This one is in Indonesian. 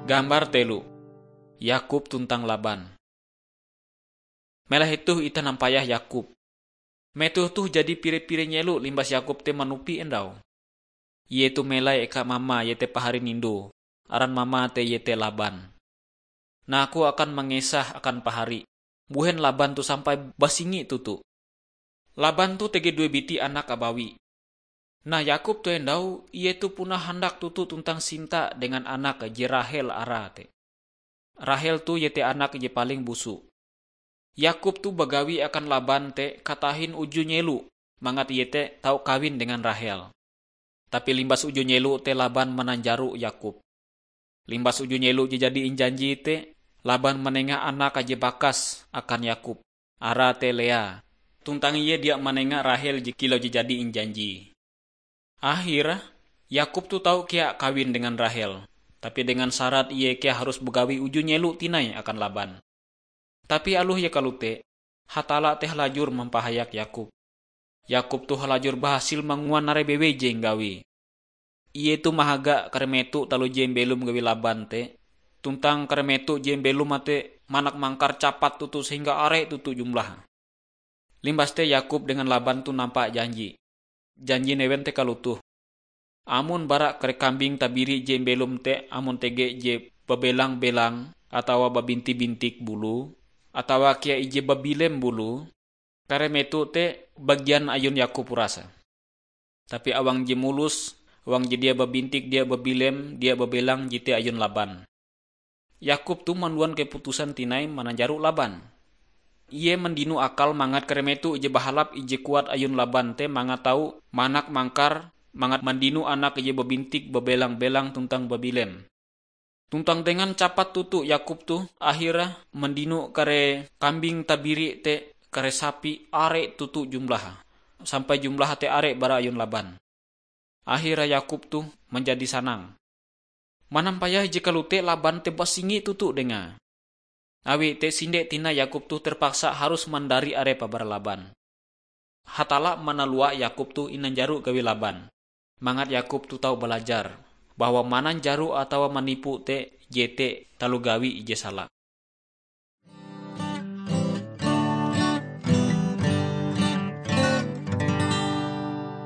Gambar telu, Yakub tuntang Laban. Melah itu ita nampayah Yakub. Metuh tuh jadi pire-pire nyelu limbas Yakub te manupi endau. Ye tu melai eka mama ye te pahari nindo, aran mama te ye te Laban. Nah aku akan mengesah akan pahari. Buhen Laban tu sampai basingi tutu. Laban tu tege dua biti anak abawi. Nah Yakub tu endau, ia tu punah hendak tutu tuntang Sinta dengan anak je Rahel arate. Rahel tu ye te anak je paling busuk. Yakub tu bagawi akan Laban te katahin uju nyelu, mangat ye te tau kawin dengan Rahel. Tapi limbas uju nyelu te Laban menanjaru Yakub. Limbas uju nyelu je jadi injanji te, Laban menengah anak aje bakas akan Yakub, ara te Lea. Tuntang ia dia menengah Rahel je kilo je jadi injanji. Akhirnya, Yakub tu tahu kia kawin dengan Rahel. Tapi dengan syarat ia kia harus begawi uju nyelu tinai akan Laban. Tapi aluh ya kalute, hatala teh lajur mempahayak Yakub. Yakub tu halajur berhasil menguan nare bewe jeng gawi. Ia tu mahaga karemetu talu jem belum gawi Laban te. Tuntang karemetu jem belum ate manak mangkar capat tutu sehingga are tutu jumlah. Limbas te Yakub dengan Laban tu nampak janji. Janji newen te kalutuh. Amun barak kare kambing tabiri jem belum te amun tege je bebelang-belang atau babinti-bintik bulu atau kia ije babilem bulu kare metu te bagian ayun Yakub rasa. Tapi awang je mulus, awang je dia babintik, dia babilem, dia babelang jite ayun Laban. Yakub tu manduan keputusan tinai mananjaru Laban. Ia mendinu akal mangat kare metu ije bahalap ije kuat ayun Laban te mangat tahu manak mangkar mangat mandinu anak ije babintik babelang-belang tuntang babilem. Tuntang dengan capat tutu Yakub tu akhirnya mendinu kare kambing tabiri te kare sapi are tutu jumlah. Sampai jumlah te are bara ayun Laban. Akhirnya Yakub tu menjadi sanang. Manampayah jika lute Laban te basingi tutu denga. Awi te sinde tina Yakub tu terpaksa harus mandari are pabar Laban. Hatala manalua Yakub tu inanjaru gawi Laban. Mangat Yakub tu tahu belajar bahwa mananjaru atau manipu te jete talu gawi ije salah.